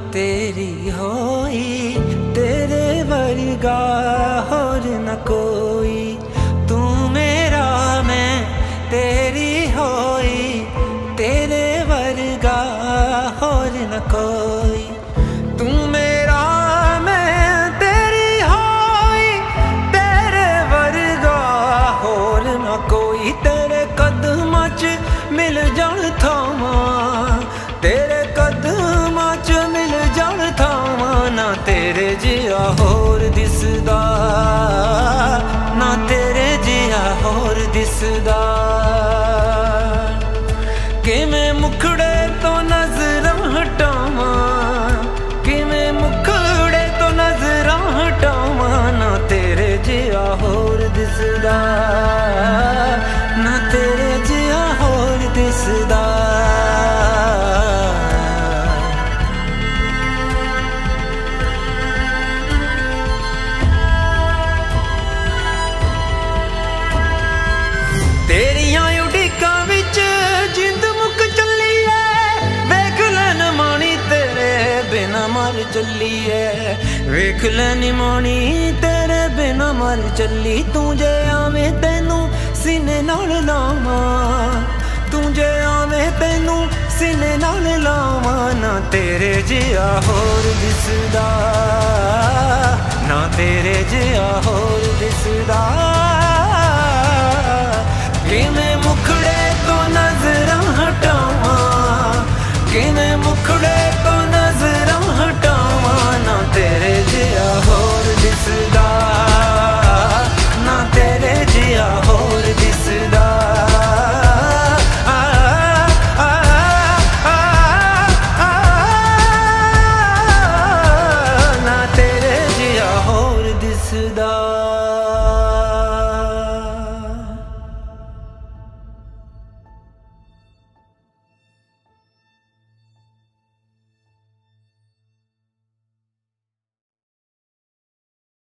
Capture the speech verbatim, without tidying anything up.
तेरी होई, तेरे वर्गा होर न कोई। तू मेरा मैं तेरी होई, तेरे वर्गा होर न कोई। तू मेरा मैं तेरी होई, तेरे वर्गा होर न कोई। तेरे कदमां च मिल जाण थावां, तेरे कदमां च मिल जाण थावां। ना तेरे जिहा होर दिसदा, ना तेरे जिहा होर दिसदा। किवें मुखड़े तो नजरां हटावां, किवें मुखड़े तो नजरां हटावां। ना तेरे जिहा होर दिसदा, ना तेरे जिहा होर दिसदा। तेरियां उड़ीकां विच जिंद मुक चली है, वेख लैन मानी तेरे बिना मर चली है। वेख लैन मानी तेरे बिना मर चली। तू जे आवें तैनू सीने नाल लावां, तू जे आवें तैनू सीने नाल लावां। ना तेरे जिहा होर दिसदा, ना तेरे जिहा होर दिसदा। किवें मुखड़े तो नजरां हटावां, किवें मुखड़े तो नजरां हटावां। ना तेरे जिहा होर दिसदा।